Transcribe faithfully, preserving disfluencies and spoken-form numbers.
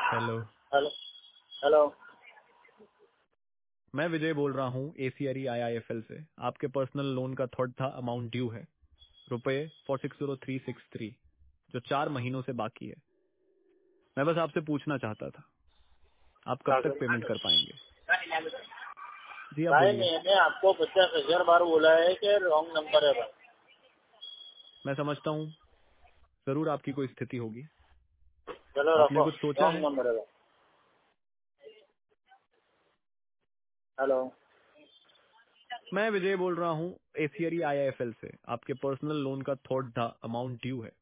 Hello. Hello hello. मैं विजय बोल रहा हूँ एसीआरी आईआईएफएल से। आपके पर्सनल लोन का थर्ड था अमाउंट ड्यू है रुपए four six zero three six three जो चार महीनों से बाकी है। मैं बस आपसे पूछना चाहता था आप कब तक पेमेंट कर पाएंगे। जी आप भाई बोलिए। मैंने आपको पचास हजार बार बोला है कि रॉन्ग नंबर है भाई। मैं समझता हूँ जरूर आपकी कोई स्थिति होगी। चलो आपने रखो, कुछ सोचा रॉन्ग है। नंबर है भाई। हेलो। मैं विजय बोल रहा हूँ एसीआरी आईआईएफएल से। आपके पर्सनल लोन का थर्ड था अमाउंट ड्यू है